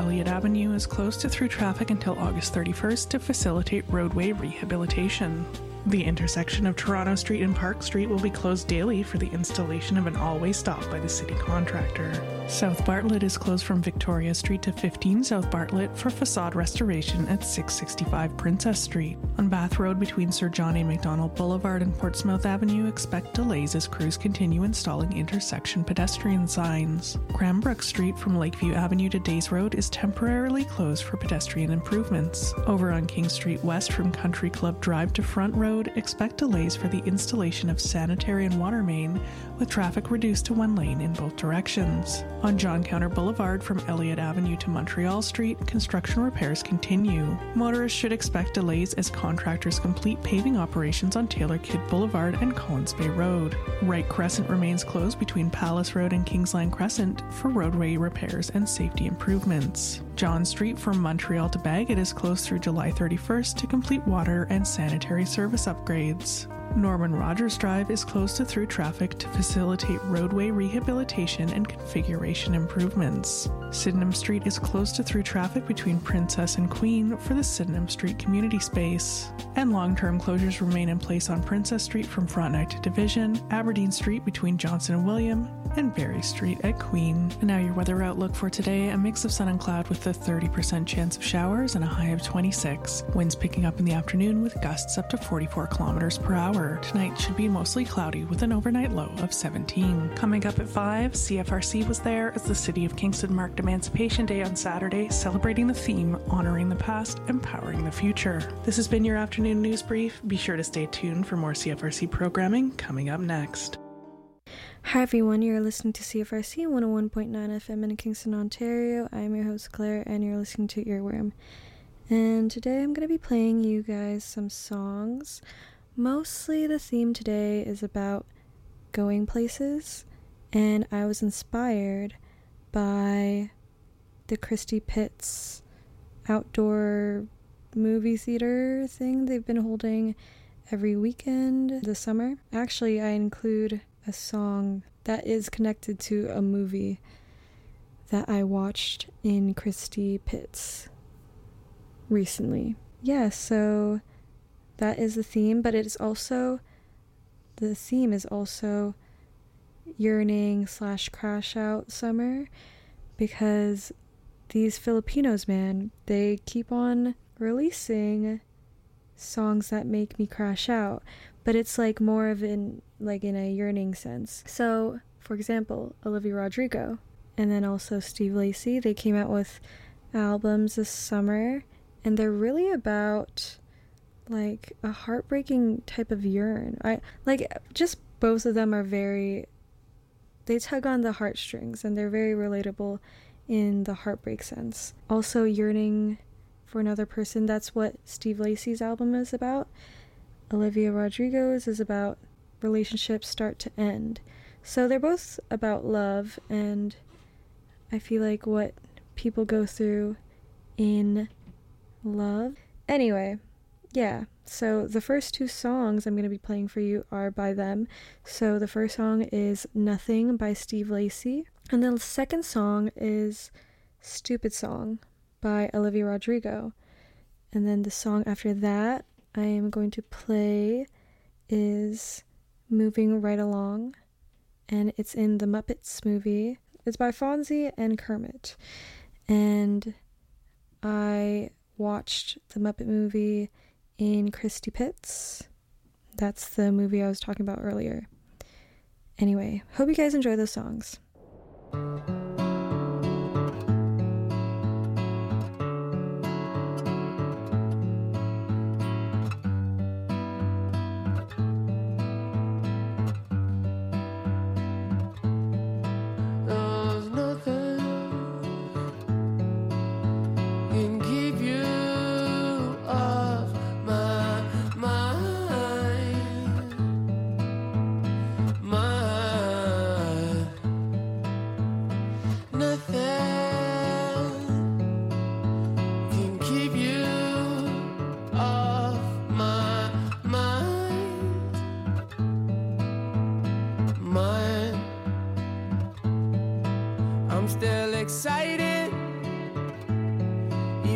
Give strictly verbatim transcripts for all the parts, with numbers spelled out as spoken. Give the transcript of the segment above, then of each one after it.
Elliott Avenue is closed to through traffic until August thirty-first to facilitate roadway rehabilitation. The intersection of Toronto Street and Park Street will be closed daily for the installation of an all-way stop by the city contractor. South Bartlett is closed from Victoria Street to fifteen South Bartlett for facade restoration at six sixty-five Princess Street. On Bath Road between Sir John A. Macdonald Boulevard and Portsmouth Avenue, expect delays as crews continue installing intersection pedestrian signs. Cranbrook Street from Lakeview Avenue to Days Road is temporarily closed for pedestrian improvements. Over on King Street West from Country Club Drive to Front Road, expect delays for the installation of sanitary and water main, with traffic reduced to one lane in both directions. On John Counter Boulevard from Elliott Avenue to Montreal Street, construction repairs continue. Motorists should expect delays as contractors complete paving operations on Taylor Kidd Boulevard and Collins Bay Road. Wright Crescent remains closed between Palace Road and Kingsland Crescent for roadway repairs and safety improvements. John Street from Montreal to Bagot is closed through July thirty-first to complete water and sanitary service upgrades. Norman Rogers Drive is closed to through traffic to facilitate roadway rehabilitation and configuration improvements. Sydenham Street is closed to through traffic between Princess and Queen for the Sydenham Street community space. And long-term closures remain in place on Princess Street from Frontenac to Division, Aberdeen Street between Johnson and William, and Barry Street at Queen. And now your weather outlook for today: a mix of sun and cloud with a thirty percent chance of showers and a high of twenty-six. Winds picking up in the afternoon with gusts up to forty-four kilometers per hour. Tonight should be mostly cloudy with an overnight low of seventeen. Coming up at five, C F R C was there as the City of Kingston marked Emancipation Day on Saturday, celebrating the theme Honoring the Past, Empowering the Future. This has been your afternoon news brief. Be sure to stay tuned for more C F R C programming coming up next. Hi everyone, you're listening to C F R C one oh one point nine F M in Kingston, Ontario. I'm your host Claire and you're listening to Earworm. And today I'm going to be playing you guys some songs. Mostly the theme today is about going places, and I was inspired by the Christie Pitts outdoor movie theater thing they've been holding every weekend this summer. Actually, I include a song that is connected to a movie that I watched in Christie Pitts recently. Yeah, so that is the theme, but it is also, the theme is also yearning slash crash out summer, because these Filipinos, man, they keep on releasing songs that make me crash out, but it's like more of in like in a yearning sense. So, for example, Olivia Rodrigo and then also Steve Lacy, they came out with albums this summer, and they're really about like a heartbreaking type of yearn. I like just both of them are very, they tug on the heartstrings and they're very relatable in the heartbreak sense. Also yearning for another person, that's what Steve Lacy's album is about. Olivia Rodrigo's is about relationships start to end. So they're both about love, and I feel like what people go through in love. Anyway, yeah, so the first two songs I'm going to be playing for you are by them. So the first song is Nothing by Steve Lacy, and then the second song is Stupid Song by Olivia Rodrigo. And then the song after that I am going to play is Moving Right Along, and it's in the Muppets movie. It's by Fonzie and Kermit, and I watched the Muppet movie in Christie Pitts. That's the movie I was talking about earlier. Anyway, hope you guys enjoy those songs.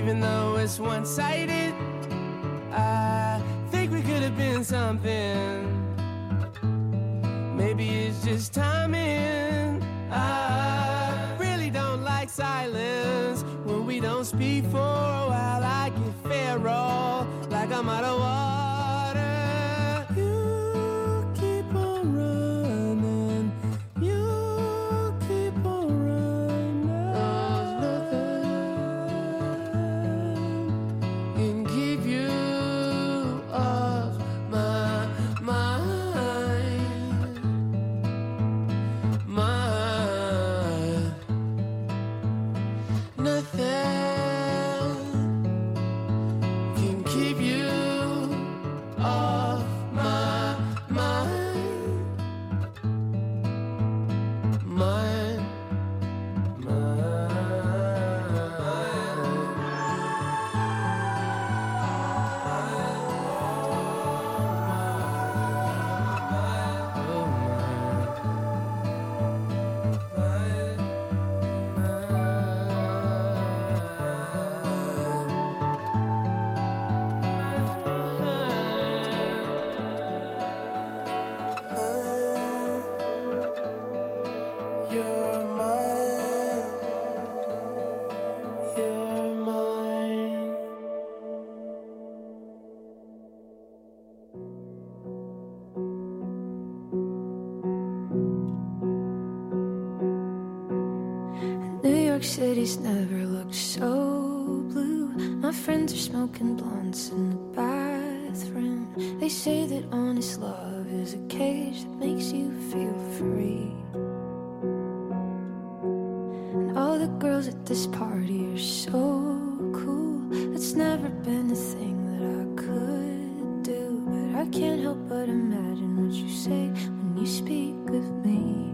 even though it's one-sided. I think we could have been something. Maybe it's just timing. I really don't like silence when we don't speak for a while. I get feral, like I'm out of water. You keep on running. You keep on running. There's nothing can keep you off my mind. My nothing can keep you off my mind. Mind. You're mine. You're mine. New York City's never looked so blue. My friends are smoking blunts in the bathroom. They say that honest love is a cage that makes you feel free. And all the girls at this party are so cool. It's never been a thing that I could do, but I can't help but imagine what you say when you speak of me.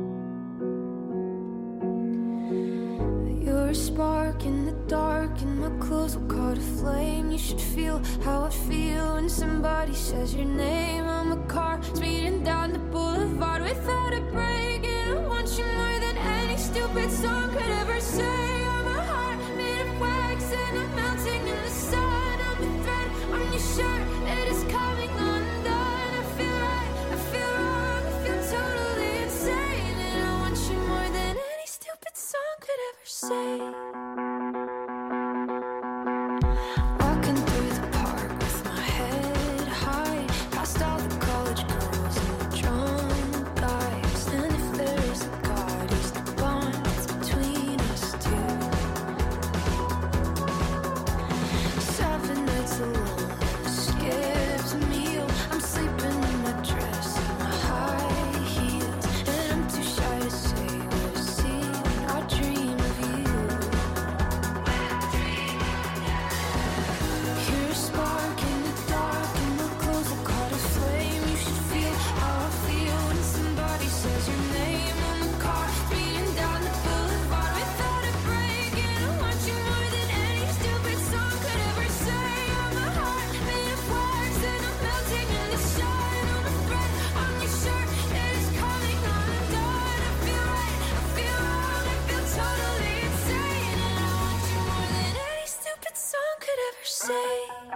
You're a spark in the dark, and my clothes will caught a flame. You should feel how I feel when somebody says your name. I'm a car speeding down the boulevard without a break, and I want you more than any stupid song could ever say. I'm a heart made of wax, and I'm melting in the sun. I'm a thread on your shirt that is coming undone. I feel right, I feel wrong, I feel totally insane, and I want you more than any stupid song could ever say. Walking through the park with my head high, past all the college girls and the drunk guys. And if there is a God, he's the bond that's between us two. Seven nights alone, skipped a meal. I'm sleeping in my dress and my high heels, and I'm too shy to say what I see when I dream of you. You're a spark in the dark, and my clothes are caught a flame. You should feel how I feel when somebody says your name. I'm a car speeding down the boulevard without a break, and I want you more than any stupid song could ever say. I'm a heart made of wax, and I'm melting in the sun. I'm a thread on your shirt that is coming undone. I feel right, I feel wrong, I feel totally insane, and I want you more than any stupid song could ever say.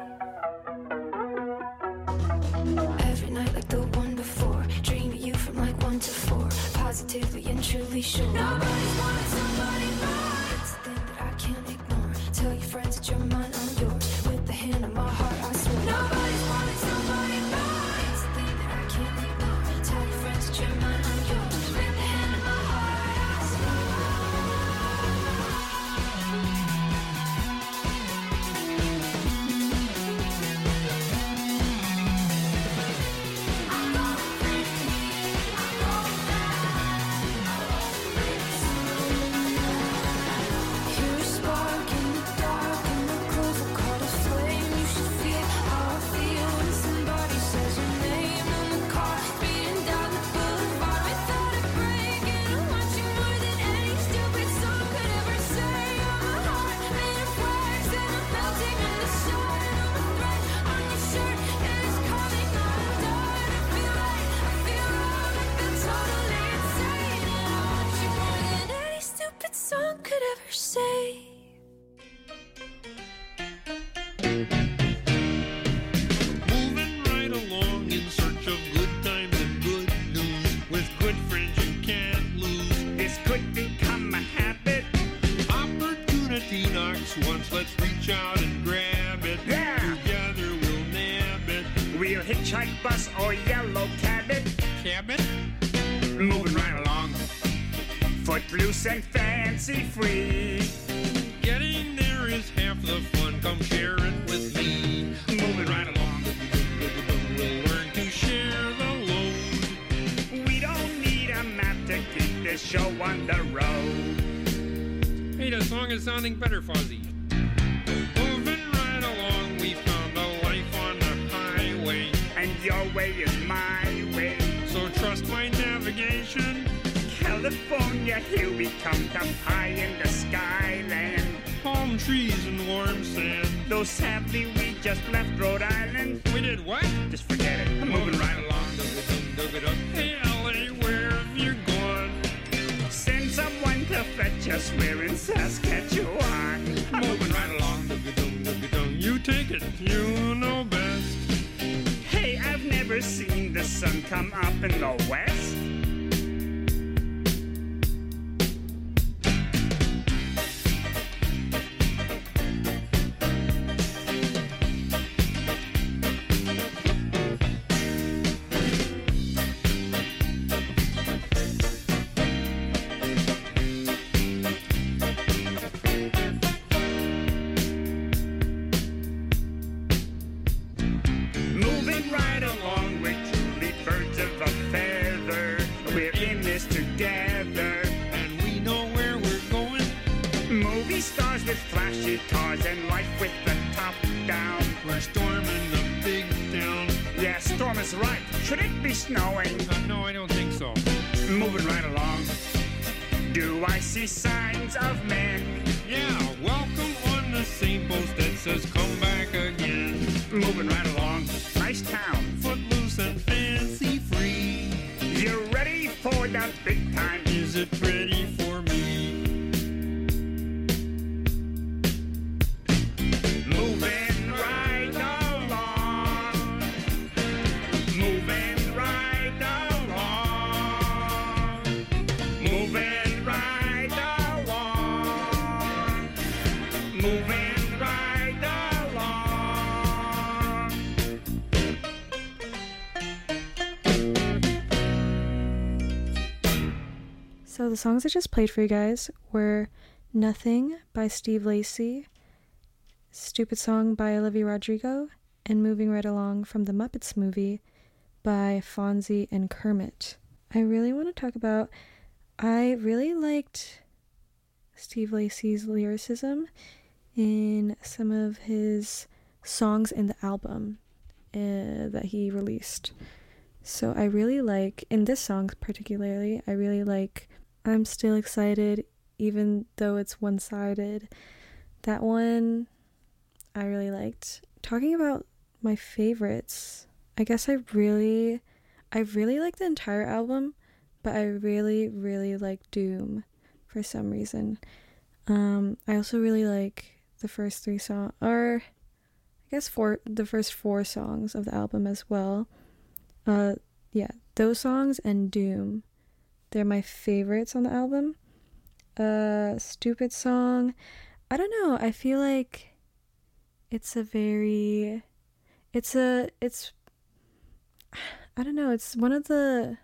Every night like the one before, dream of you from like one to four, positively and truly sure. Nobody's wanted somebody more. It's a thing that I can't ignore. Tell your friends that you're mine, I'm yours. With the hand on my heart, I swear. Nobody's wanted somebody more. It's a thing that I can't ignore. Tell your friends that you're mine, I'm yours. With the hand on my heart, I swear. I'm going crazy, I'm going mad. I won't make it soon. fifty knocks once, let's reach out and grab it. Yeah. Together we'll nab it. We'll hitchhike, bus, or yellow cabin. Cabin? Moving right along. Footloose and fancy free. Getting there is half the fun, come share it with me. Moving right along. We'll learn to share the load. We don't need a map to keep this show on the road. Hey, the song is sounding better, Fuzzy. Moving right along, we found a life on the highway. And your way is my way. So trust my navigation. California, here we come, come high in the skyland. Palm trees and warm sand. Though sadly we just left Rhode Island. We did what? Just forget it, I'm moving right along. Hey, L A, where have you gone? Send someone to fetch us, we're in Saskatchewan. I'm moving right along. You take it, you know best. Hey, I've never seen the sun come up in the west. Moving right along, we're truly birds of a feather. We're in this together. And we know where we're going. Movie stars with flashy cars and life with the top down. We're storming the big town. Yeah, storm is right. Should it be snowing? Uh, no, I don't think so. Moving right along. Do I see signs of men? Yeah, welcome on the same post that says come back again. Moving right along. Nice town. Footloose and fancy free. You ready for the big time? Is it ready for me? Moving right along. Moving right along. Moving right along. Moving right along. So the songs I just played for you guys were Nothing by Steve Lacy, Stupid Song by Olivia Rodrigo, and Moving Right Along from the Muppets movie by Fonzie and Kermit. I really want to talk about, I really liked Steve Lacy's lyricism in some of his songs in the album uh, that he released. So I really like, in this song particularly, I really like I'm Still Excited even though it's one-sided. That one I really liked. Talking about my favorites, I guess I really, I really like the entire album, but I really, really like Doom for some reason. Um, I also really like the first three songs, or I guess four, the first four songs of the album as well. Uh, yeah, those songs and Doom, they're my favorites on the album. Uh, Stupid Song, I don't know, I feel like it's a very, it's a, it's, I don't know, it's one of the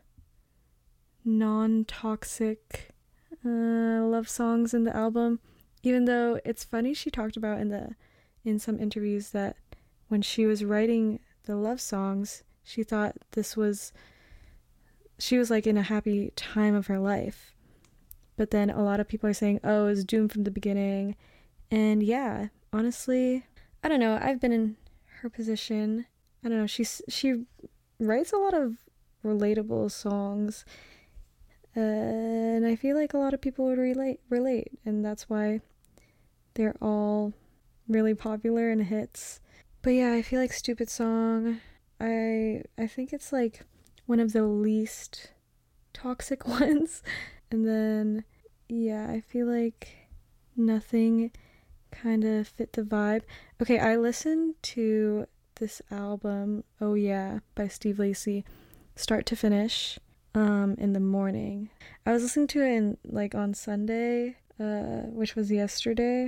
non-toxic uh, love songs in the album, even though it's funny, she talked about in the, in some interviews that when she was writing the love songs, she thought this was, she was like in a happy time of her life. But then a lot of people are saying, oh, it's doomed from the beginning. And yeah, honestly, I don't know. I've been in her position. I don't know. She's, she writes a lot of relatable songs. Uh, and I feel like a lot of people would relate, relate. And that's why they're all really popular and hits. But yeah, I feel like Stupid Song, I I think it's like one of the least toxic ones. And then, yeah, I feel like Nothing kind of fit the vibe. Okay, I listened to this album, Oh Yeah, by Steve Lacy, start to finish, um, in the morning. I was listening to it in, like, on Sunday, uh, which was yesterday,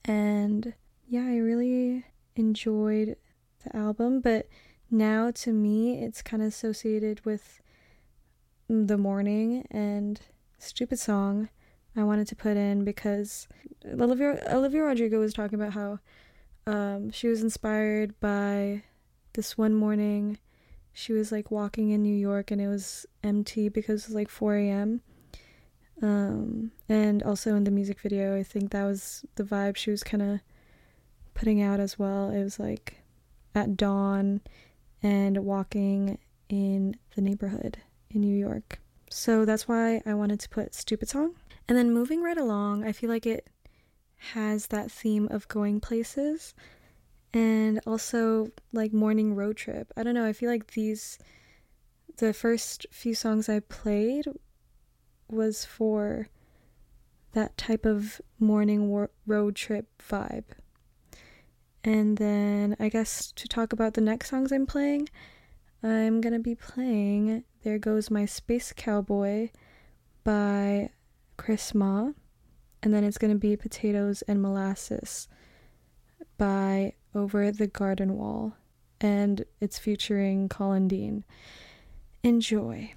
And yeah, I really enjoyed the album, but now to me it's kind of associated with The Morning and Stupid Song I wanted to put in because Olivia, Olivia Rodrigo was talking about how um, she was inspired by this one morning. She was like walking in New York and it was empty because it was like four a.m. Um, and also in the music video, I think that was the vibe she was kind of putting out as well. It was like at dawn and walking in the neighborhood in New York. So that's why I wanted to put Stupid Song. And then moving right along, I feel like it has that theme of going places and also like morning road trip. I don't know, I feel like these, the first few songs I played was for that type of morning wor- road trip vibe. And then I guess to talk about the next songs I'm playing, I'm gonna be playing There Goes My Space Cowboy by Chris Ma, and then it's gonna be Potatoes and Molasses by Over the Garden Wall, and it's featuring Colin Dean. Enjoy.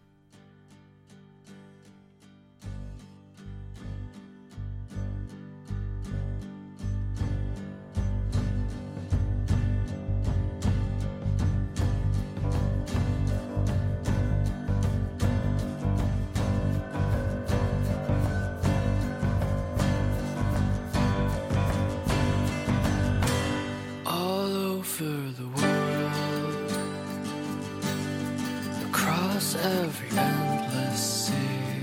Every endless sea,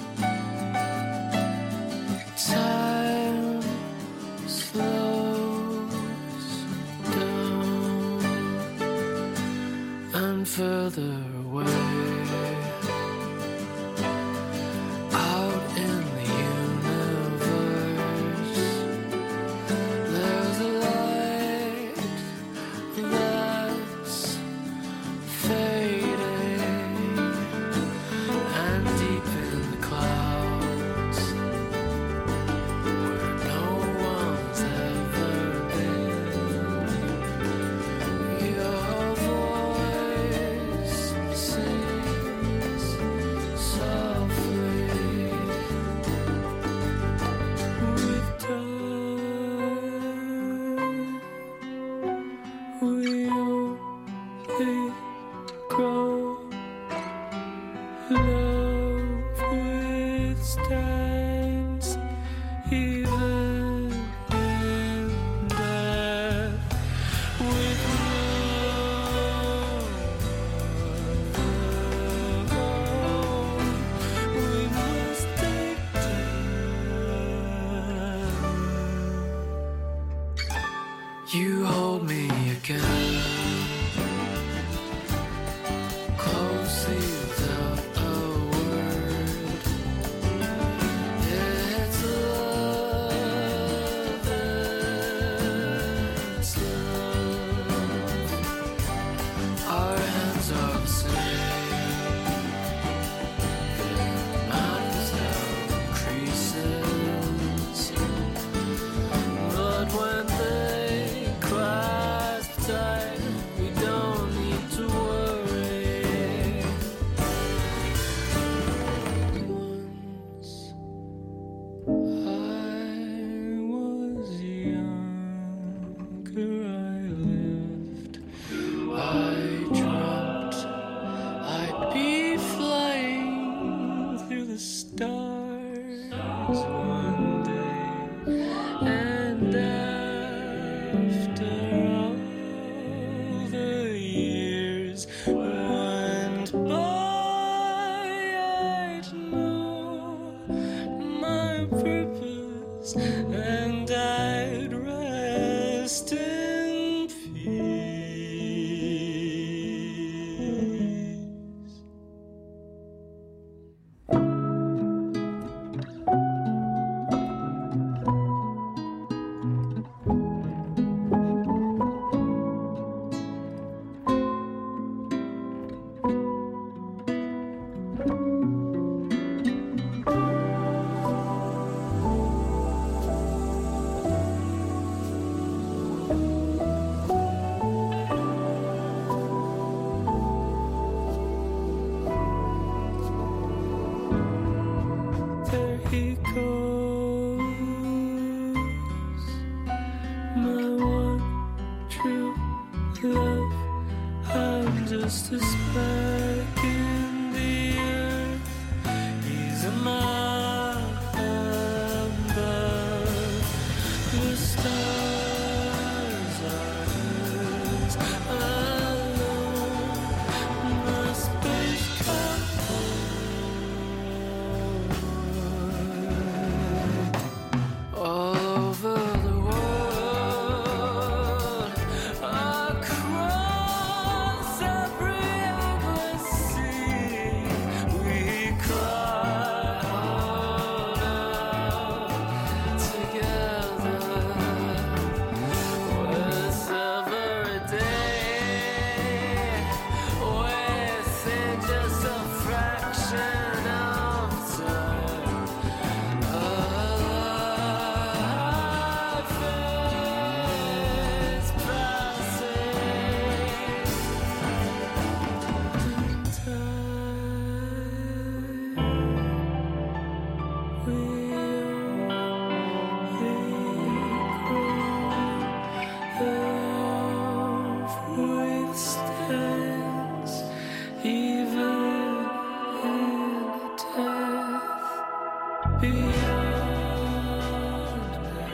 time slows down, and further away, out in the universe, there's a light that's fading. You hold me again, closely without a word. It's love, it's love. Our hands are the same, not without creases. But when they we don't need to worry. Once I was younger, I lived, I dreamt I'd be flying through the stars one day, and after went by, I'd know my purpose, and I'd rest in peace. my one true love. I'm just a speck in the earth. He's a man above. The stars are his alone. My space cowboy. All over the world, across every endless sea, we cry out together. With every day, within just a fraction of time, a life is passing. Time we love withstands even in death. Beyond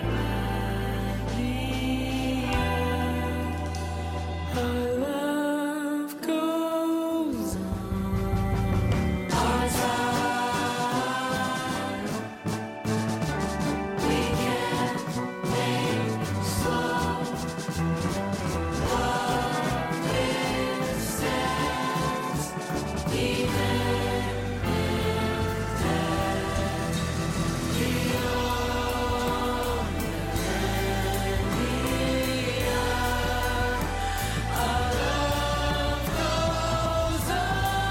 millennia, our love goes on. Our time we can't make slow. Love withstands even in death. Beyond millennia, our love goes on.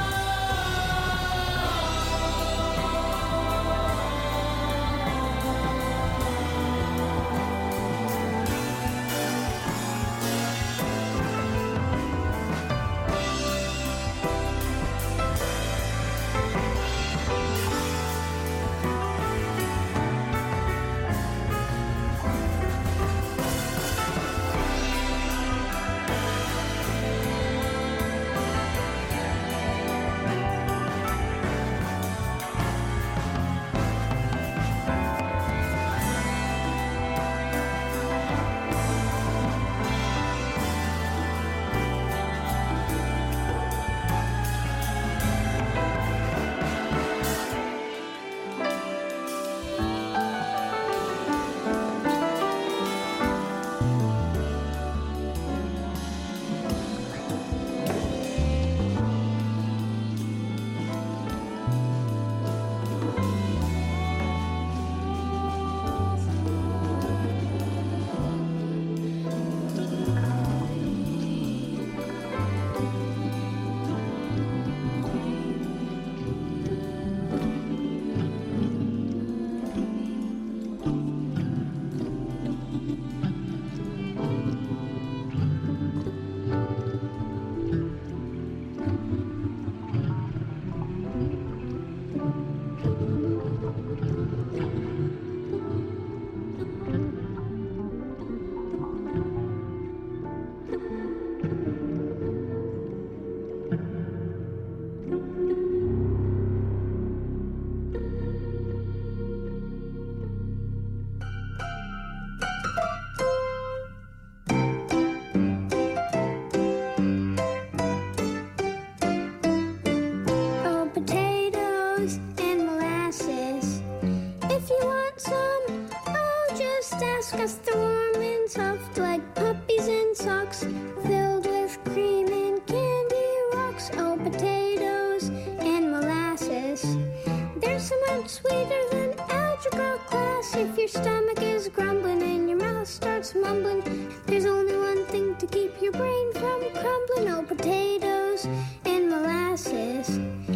Oh, potatoes and molasses. If you want some, oh, just ask us. They're warm and soft like puppies in socks, filled with cream and candy rocks. Oh, potatoes and molasses. They're so much sweeter than algebra class. If your stomach is grumbling and your mouth starts mumbling, there's only one thing to keep your brain from crumbling. Oh, potatoes and molasses.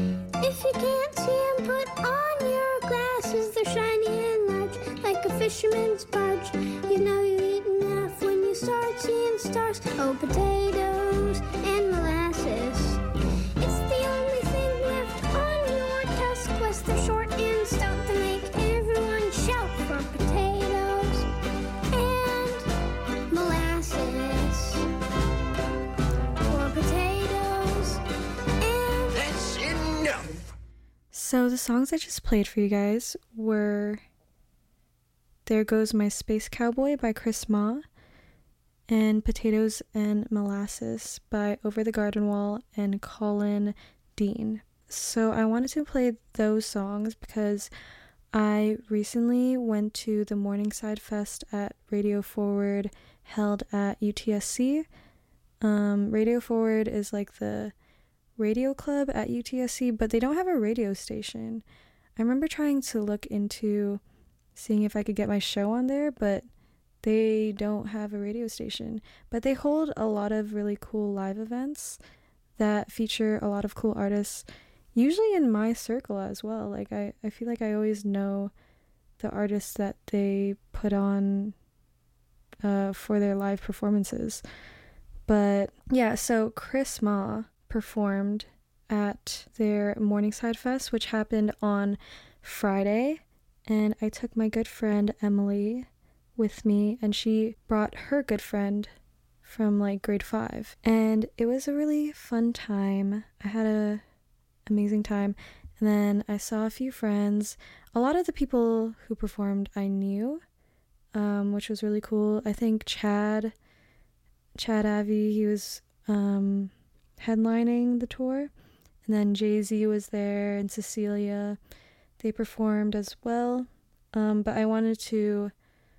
If you can't see 'em, put on your glasses. They're shiny and large, like a fisherman's barge. You know you eat enough when you start seeing stars. Oh, potatoes and molasses. It's the only thing left on your task quest. They're short and stout to make everyone shout for potatoes and So the songs I just played for you guys were There Goes My Space Cowboy by Chris Ma and Potatoes and Molasses by Over the Garden Wall and Colin Dean. So I wanted to play those songs because I recently went to the Morningside Fest at Radio Forward held at U T S C. Um, Radio Forward is like the radio club at U T S C, but they don't have a radio station. I remember trying to look into seeing if I could get my show on there, but they don't have a radio station. But they hold a lot of really cool live events that feature a lot of cool artists, usually in my circle as well. Like I, I feel like I always know the artists that they put on uh, for their live performances. But yeah, so Chris Ma performed at their Morningside Fest, which happened on Friday, and I took my good friend Emily with me, and she brought her good friend from like grade five, and it was a really fun time. I had a amazing time, and then I saw a few friends. A lot of the people who performed I knew, um, which was really cool. I think Chad Chad Avi, he was um headlining the tour, and then Jay-Z was there and Cecilia. They performed as well, um, but I wanted to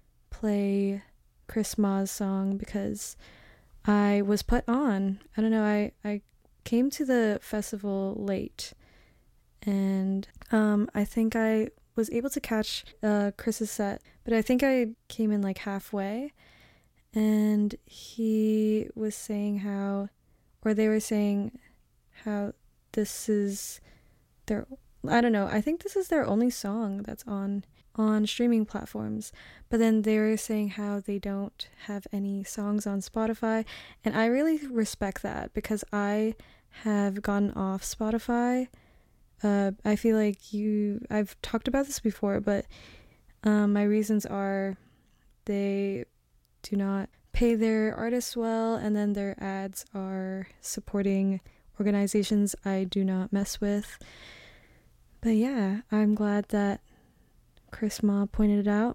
play Chris Ma's song because I was put on. I don't know, I, I came to the festival late, and um, I think I was able to catch uh, Chris's set, but I think I came in like halfway, and he was saying how or they were saying how this is their, I don't know, I think this is their only song that's on on streaming platforms. But then they were saying how they don't have any songs on Spotify, and I really respect that because I have gotten off Spotify. Uh, I feel like you, I've talked about this before, but um, my reasons are they do not pay their artists well, and then their ads are supporting organizations I do not mess with. But yeah, I'm glad that Chris Ma pointed it out.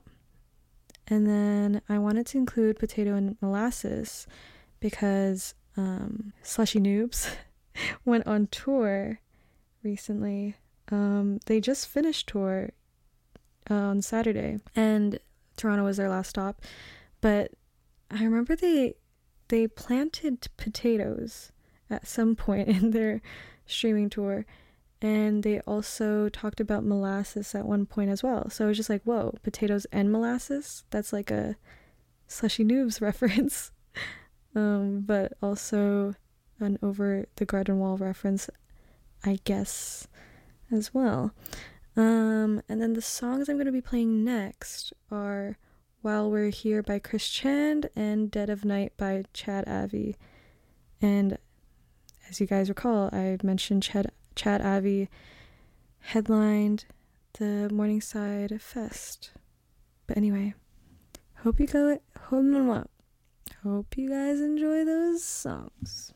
And then I wanted to include Potato and Molasses because um, Slushy Noobs went on tour recently. Um, they just finished tour uh, on Saturday, and Toronto was their last stop. But I remember they they planted potatoes at some point in their streaming tour, and they also talked about molasses at one point as well. So I was just like, whoa, potatoes and molasses? That's like a Slushy Noobs reference. um, but also an Over the Garden Wall reference, I guess, as well. Um, and then the songs I'm going to be playing next are While We're Here by Chris Chand and Dead of Night by Chad Avi. And as you guys recall, I mentioned Chad, Chad Avi headlined the Morningside Fest. But anyway, hope you go, hope, hope you guys enjoy those songs.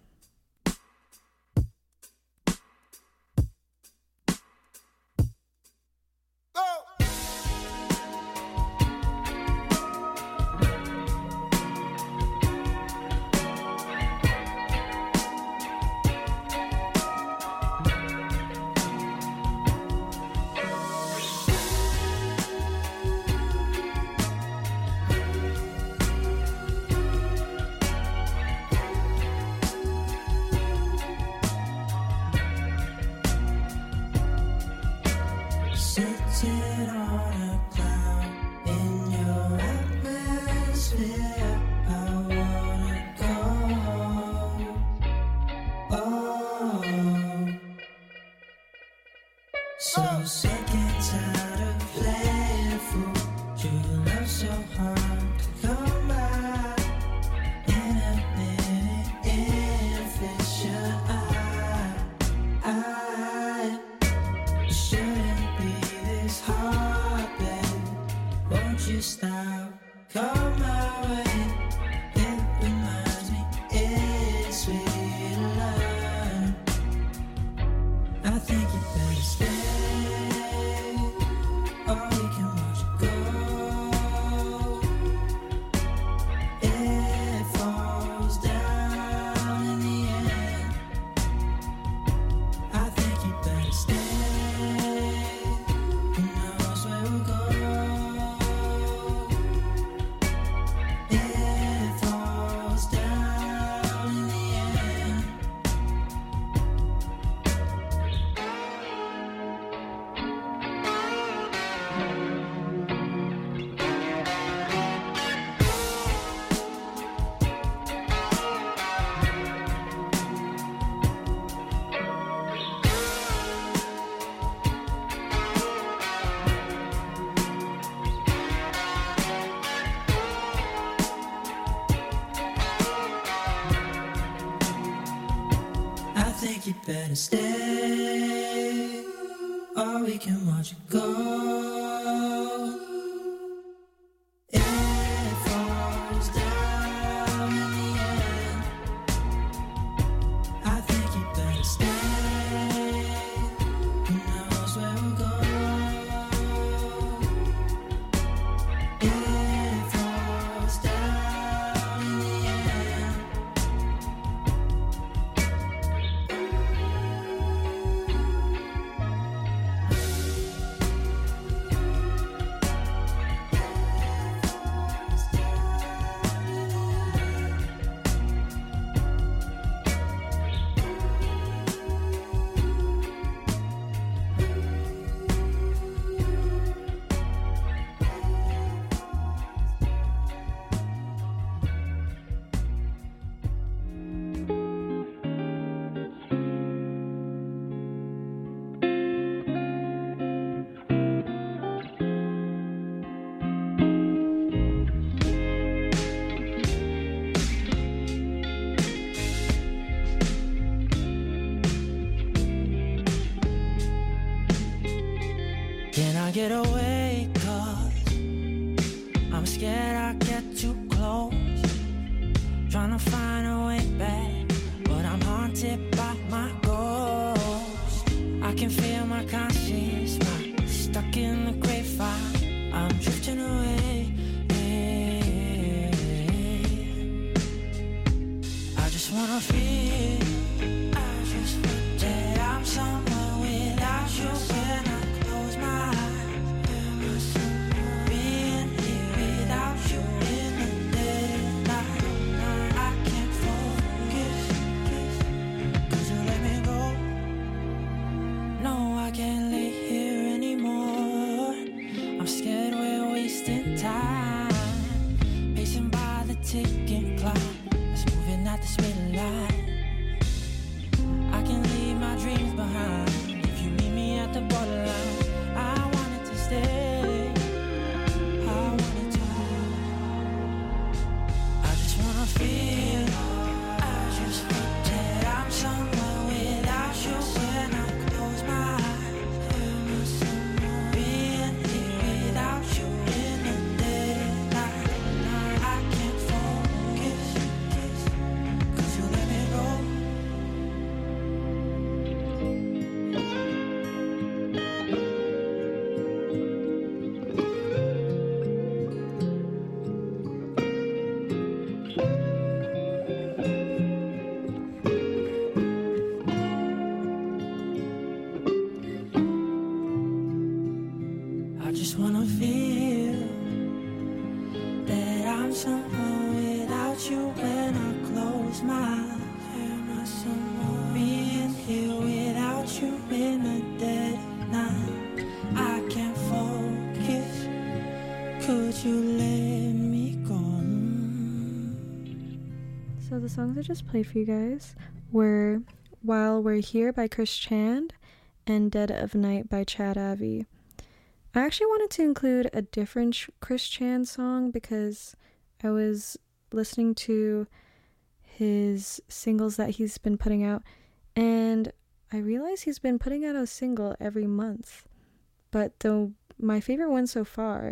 Sitting on a cloud in your atmosphere, I wanna go. Oh, so sick and tired of playing fool. You love so hard to come back in a minute if it's your eye. I shouldn't be this hard, babe. Won't you stop? Come my way. It reminds me it's sweet love. I think you better stay. you better stay, or we can watch it go. It falls down in the end. I think you better stay. Who knows where we'll go? It falls down in the end. Can I get away? Cause I'm scared I get too close. Trying to find a way back, but I'm haunted by my ghost. I can feel my conscience, my stuck in the grapevine. I'm drifting away. I just wanna feel, I just feel that I'm somewhere without you. When I close my eyes, being here without you in the dead of night. I can't focus, cause you let me go. No, I can't lay here anymore. I'm scared we're wasting time, pacing by the ticking clock that's moving at the speed of light. I can leave my dreams behind if you meet me at the borderline. I wanted to stay, I wanted to. I just wanna feel, I just feel that I'm somewhere without you. When I close my eyes, being here without you in the dead of night. I can't focus, cause you let me go. I just wanna feel that I'm somewhere without you. When I close my eyes, am I somewhere being here without you in the dead of night? I can't focus, could you let me go? So the songs I just played for you guys were While We're Here by Chris Chan and Dead of Night by Chad Avi. I actually wanted to include a different Ch- Chris Chan song because I was listening to his singles that he's been putting out, and I realized he's been putting out a single every month. But the my favorite one so far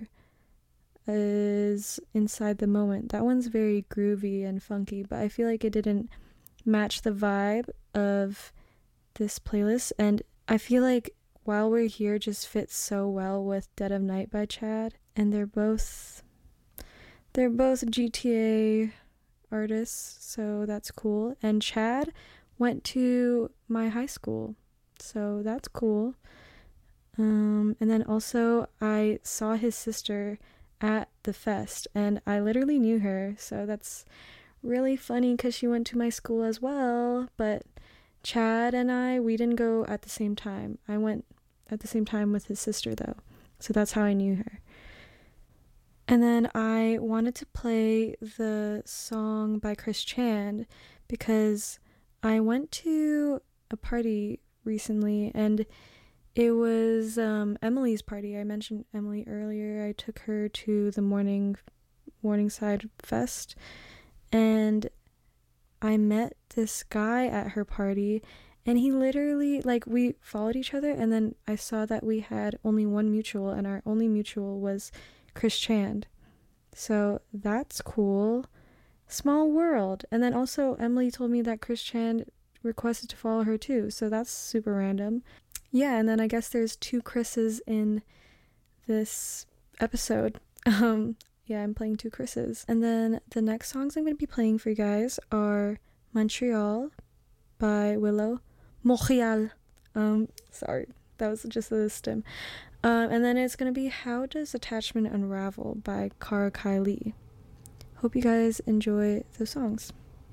is Inside the Moment. That one's very groovy and funky, but I feel like it didn't match the vibe of this playlist, and I feel like While We're Here just fits so well with Dead of Night by Chad, and they're both they're both G T A artists, so that's cool. And Chad went to my high school, so that's cool. Um, and then also I saw his sister at the fest, and I literally knew her, so that's really funny because she went to my school as well. But Chad and I, we didn't go at the same time. I went at the same time with his sister though, so that's how I knew her. And then I wanted to play the song by Chris Chan because I went to a party recently, and it was um, Emily's party. I mentioned Emily earlier. I took her to the morning Morningside Fest, and I met this guy at her party, And he literally, like, we followed each other, and then I saw that we had only one mutual, and our only mutual was Chris Chand. So that's cool. Small world. And then also Emily told me that Chris Chand requested to follow her too, so that's super random. Yeah, and then I guess there's two Chris's in this episode. Um, yeah, I'm playing two Chris's. And then the next songs I'm going to be playing for you guys are Montreal by Willow. Montreal. Um, sorry, that was just a stem. Um, and then it's going to be How Does Attachment Unravel by Kara Kai Lee. Hope you guys enjoy those songs.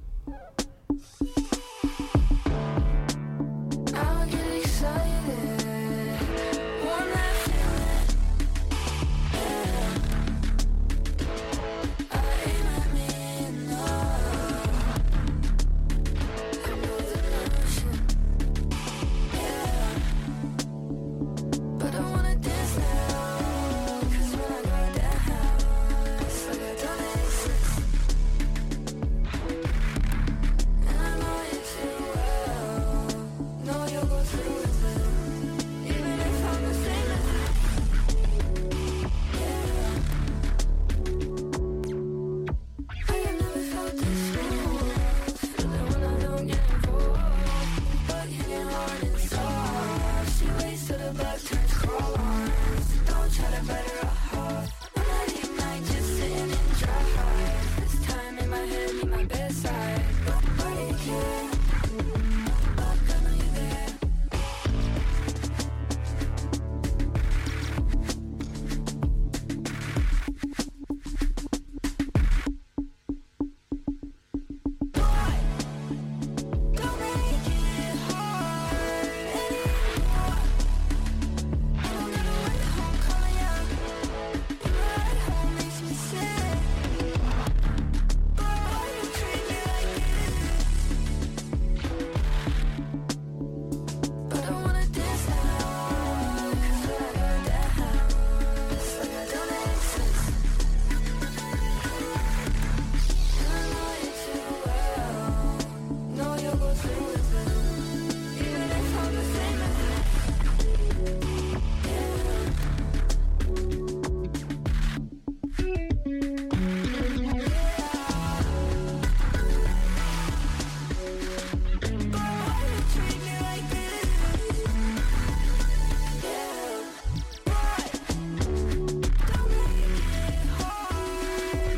I'll get excited. One that feeling. Yeah. I aim at me enough. I know the notion. Yeah. But I wanna dance now. 'Cause when I go down, it's like I don't exist. And I know you too well. Know you'll go through with it. Even if I'm the same as you. Yeah. I have never felt this strong. Feel it when I don't get involved. But hitting hard and soft. She waits till the blood turns crawl on. Don't try to bite her off. One night you might just sitting in dry. This time in my head, need my bedside. But but you can't. But I know you're there. Boy, don't make it hard anymore. I don't gotta wait home, calling ya. Your ride home makes me sick. Boy, you treat me like this. But I wanna dance now. 'Cause when I go down, it's like I don't exist. And I know you too well. Know you'll go through with it. Even if I'm the same as you. Yeah. Why you treat me like this? Yeah. Why? Don't make it hard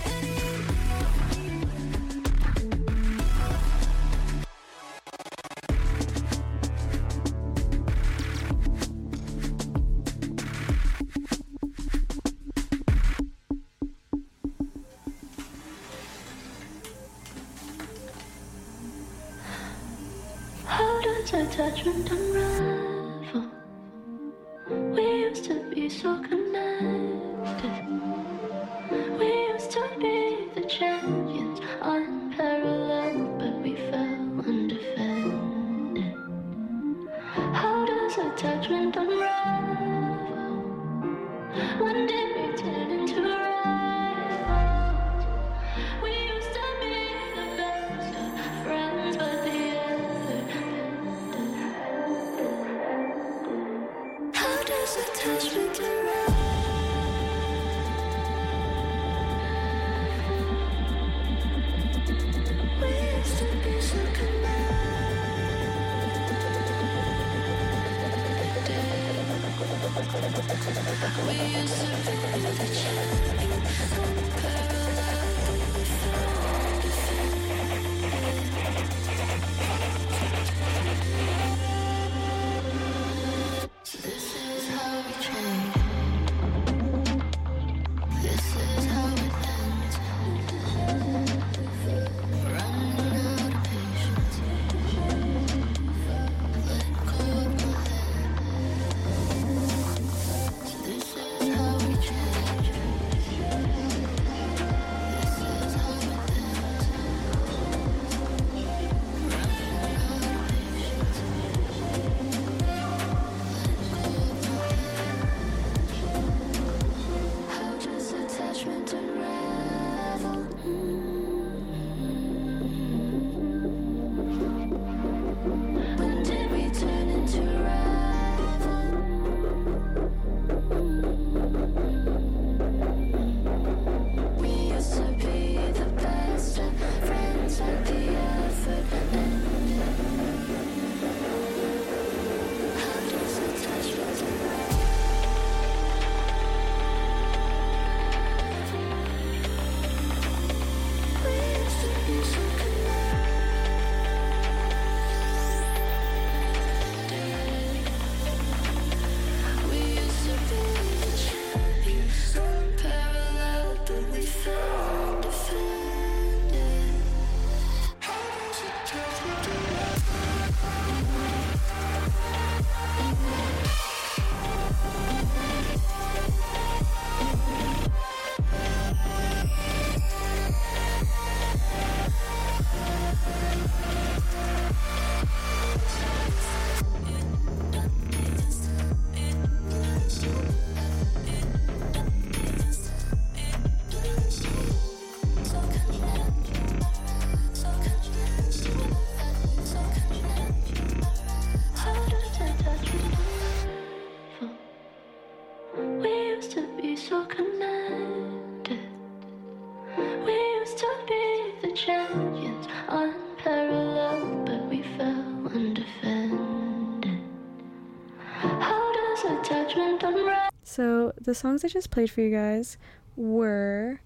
How does attachment unravel? We used to be so connected. We used to be the champions, unparalleled, but we fell undefended. How does attachment unravel? When did we turn into rivals? We used to be the best of friends, but the other ended. How does attachment unravel? We used to be so connected. We used to be the champions, unparalleled, we fell undefended. So this is how we change. This is how it ends. Running out of patience. Let go of my hand. So this is how we change. champions, unparalleled, but we fell undefended. How does attachment unravel? So the songs I just played for you guys were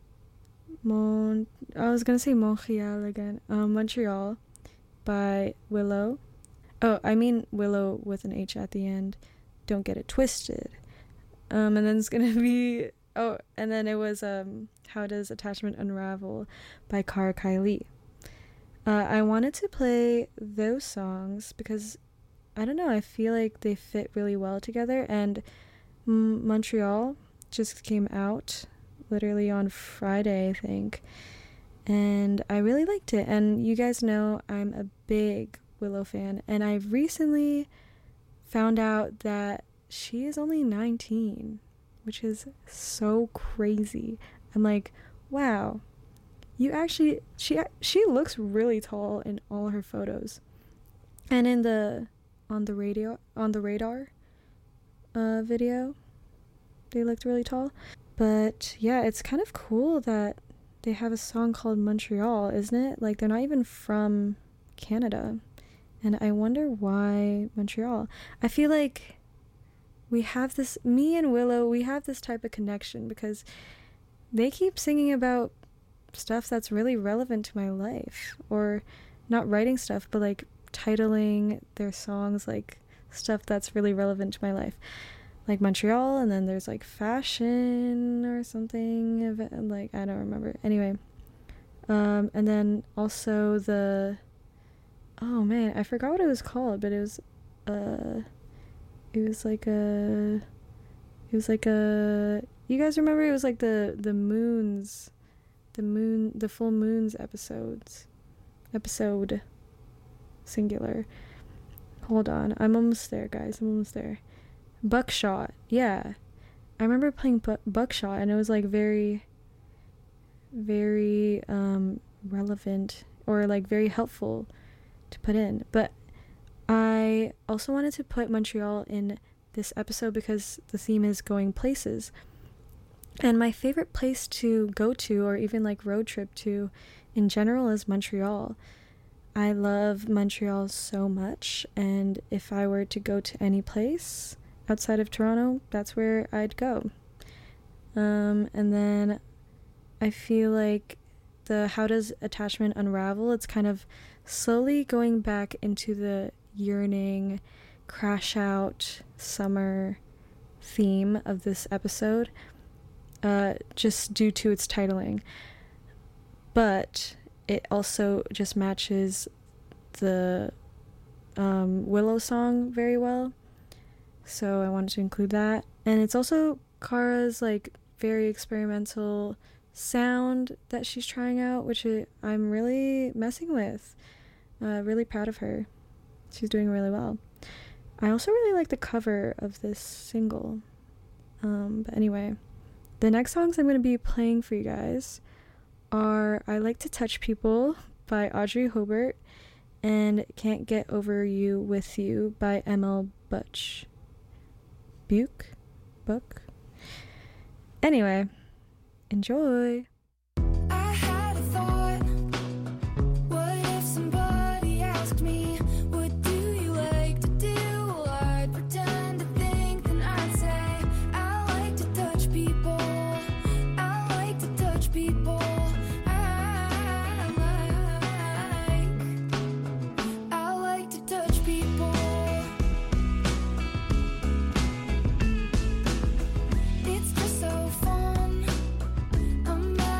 Mon I was gonna say Montreal again. Um, Montreal by Willow. Oh, I mean Willow with an H at the end. Don't get it twisted. Um, and then it's gonna be oh, and then it was um, How Does Attachment Unravel by Cara Kylie. Uh, I wanted to play those songs because I don't know. I feel like they fit really well together, and M- Montreal just came out literally on Friday, I think, and I really liked it. And you guys know I'm a big Willow fan, and I recently found out that she is only nineteen, which is so crazy. I'm like, wow, you actually she she looks really tall in all her photos, and in the on the radio on the radar uh video they looked really tall. But yeah, it's kind of cool that they have a song called Montreal, isn't it? Like, they're not even from Canada. And I wonder why Montreal. I feel like we have this, me and Willow, we have this type of connection because they keep singing about stuff that's really relevant to my life. Or not writing stuff, but like titling their songs like stuff that's really relevant to my life. Like Montreal, and then there's like fashion or something, like I don't remember. Anyway, um, and then also the, oh man, I forgot what it was called, but it was, uh, it was like a, it was like a, you guys remember? It was like the the moons, the moon, the full moons episodes, episode, singular. Hold on, I'm almost there, guys. I'm almost there. Buckshot, yeah. I remember playing bu- Buckshot, and it was like very, very um, relevant or like very helpful to put in. But I also wanted to put Montreal in this episode because the theme is going places. And my favorite place to go to, or even like road trip to in general, is Montreal. I love Montreal so much, and if I were to go to any place outside of Toronto, that's where I'd go. Um, and then I feel like the How Does Attachment Unravel, it's kind of slowly going back into the yearning, crash out summer theme of this episode, uh, just due to its titling. But it also just matches the um, Willow song very well. So I wanted to include that. And it's also Cara's like very experimental sound that she's trying out, which it, I'm really messing with. Uh, really proud of her. She's doing really well. I also really like the cover of this single. Um, but anyway, the next songs I'm going to be playing for you guys are I Like to Touch People by Audrey Hobart and Can't Get Over You With You by M L Butch. Buke? Book? Anyway, enjoy! I had a thought. What if somebody asked me, what do you like to do? I'd pretend to think, then I'd say, I like to touch people. I like to touch people. I like, I like to touch people. It's just so fun. I'm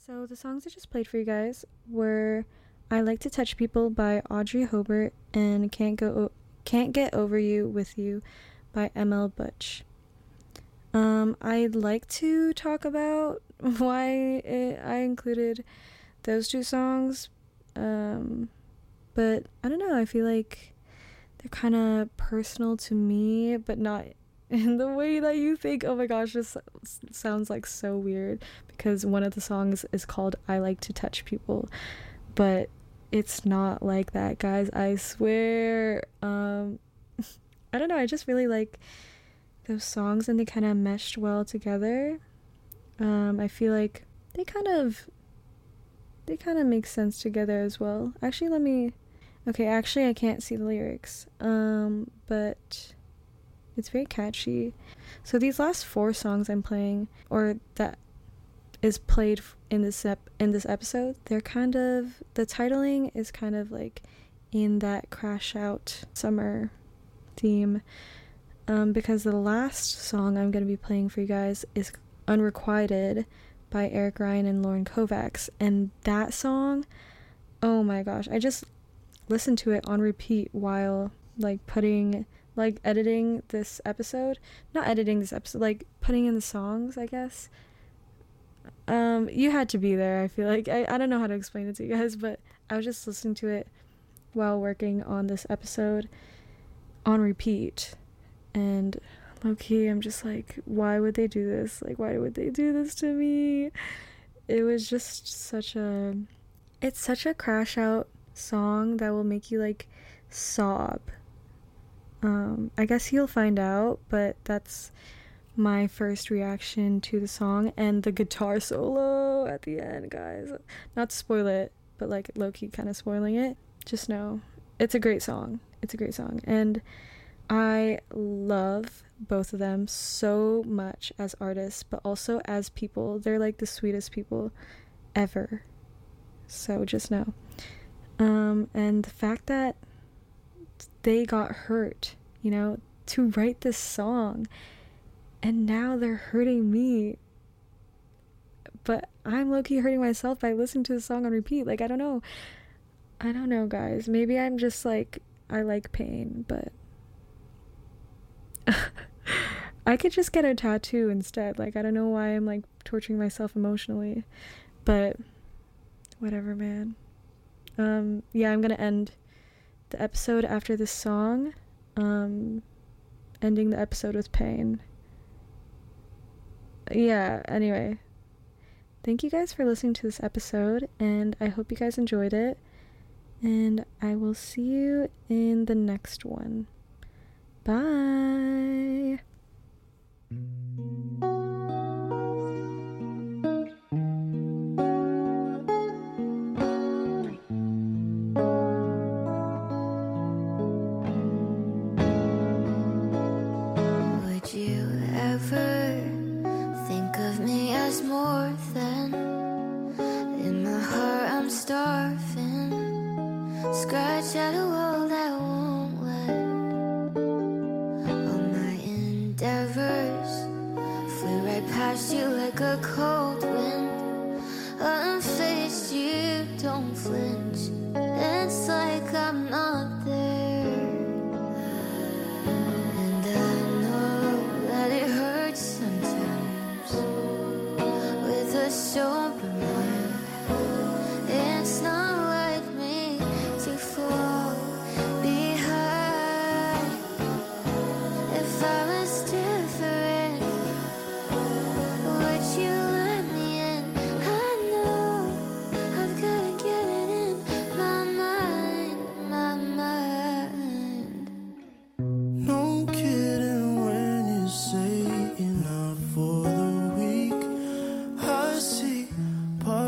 So the songs I just played for you guys were I Like to Touch People by Audrey Hobart and Can't Go o- Can't Get Over You With You by M L Butch. Um, I'd like to talk about why it, I included those two songs, um, but I don't know, I feel like they're kind of personal to me, but not in the way that you think. Oh my gosh, this sounds like so weird, because one of the songs is called I Like to Touch People, but it's not like that, guys, I swear. um I don't know, I just really like those songs and they kind of meshed well together. um I feel like they kind of they kind of make sense together as well. Actually, let me okay actually I can't see the lyrics, um but it's very catchy. So these last four songs I'm playing, or that is played in this ep- in this episode, they're kind of, the titling is kind of like in that crash out summer theme, um, because the last song I'm going to be playing for you guys is Unrequited by Eric Ryan and Lauren Kovacs, and that song, oh my gosh, I just listened to it on repeat while like putting like editing this episode not editing this episode like putting in the songs, I guess. Um you had to be there, I feel like. I, I don't know how to explain it to you guys, but I was just listening to it while working on this episode on repeat, and low-key I'm just like, why would they do this? Like, why would they do this to me? It was just such a it's such a crash out song that will make you like sob. um I guess you'll find out, but that's my first reaction to the song. And the guitar solo at the end, guys, not to spoil it, but like low-key kind of spoiling it, just know it's a great song. It's a great song, and I love both of them so much as artists, but also as people. They're like the sweetest people ever, so just know. Um and the fact that they got hurt, you know, to write this song, and now they're hurting me, but I'm low-key hurting myself by listening to the song on repeat. Like, I don't know I don't know guys, maybe I'm just like, I like pain, but I could just get a tattoo instead. Like, I don't know why I'm like torturing myself emotionally, but whatever, man. Um yeah, I'm gonna end the episode after this song, um ending the episode with pain. Yeah, anyway, thank you guys for listening to this episode, and I hope you guys enjoyed it, and I will see you in the next one. Bye. Would you ever think of me as more than? In my heart I'm starving. Scratch at a wall that won't let. All my endeavors flew right past you like a cold wind. Unfazed, you don't flinch. It's like I'm not there. And I know that it hurts sometimes with a sober mind. It's not like me to fall behind. If I was different, would you let me in? I know I've gotta get it in my mind, my mind. No kidding when you say enough for the week. I see part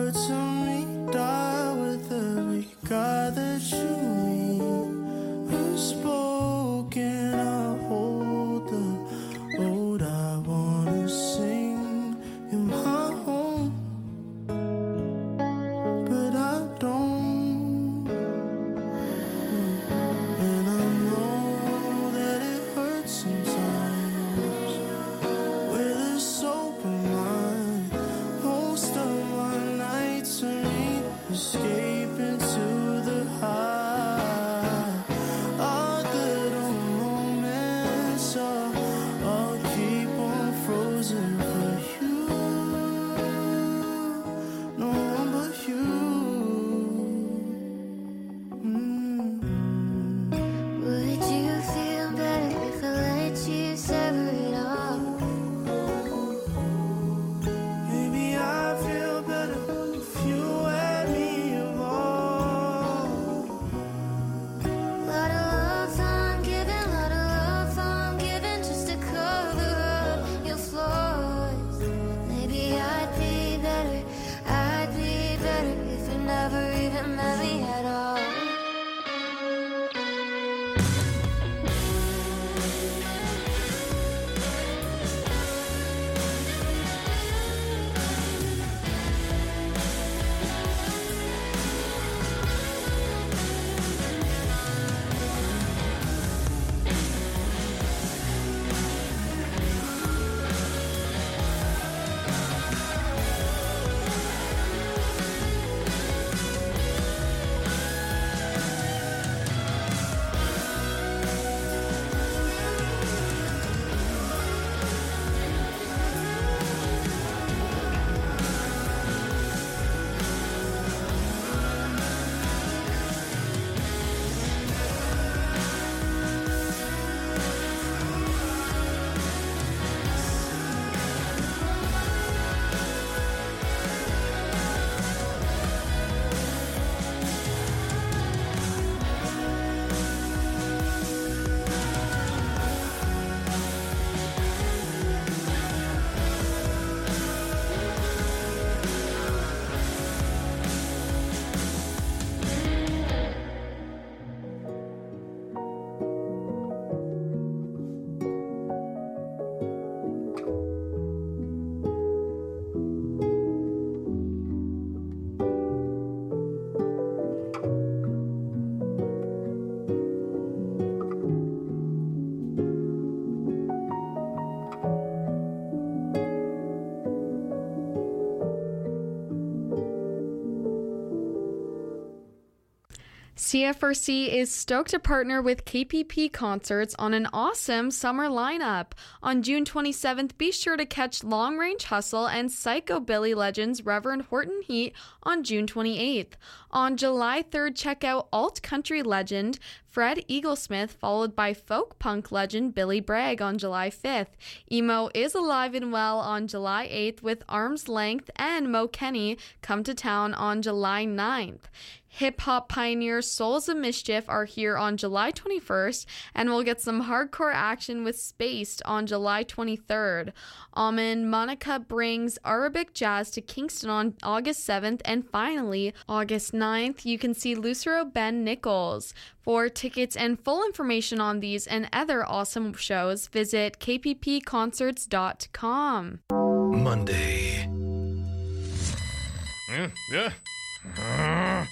C F R C is stoked to partner with K P P Concerts on an awesome summer lineup. On June twenty-seventh, be sure to catch Long Range Hustle and Psychobilly legends Reverend Horton Heat on June twenty-eighth. On July third, check out alt country legend Fred Eaglesmith, followed by folk punk legend Billy Bragg on July fifth. Emo is alive and well on July eighth with Arm's Length and Mo Kenny come to town on July ninth. Hip-hop pioneers Souls of Mischief are here on July twenty-first, and we'll get some hardcore action with Spaced on July twenty-third. Almond Monica brings Arabic jazz to Kingston on August seventh, and finally, August ninth, you can see Lucero Ben Nichols. For tickets and full information on these and other awesome shows, visit k p p concerts dot com. Monday. Yeah, yeah. Uh.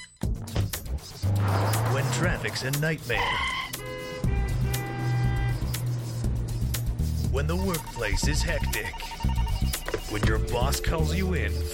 When traffic's a nightmare. When the workplace is hectic. When your boss calls you in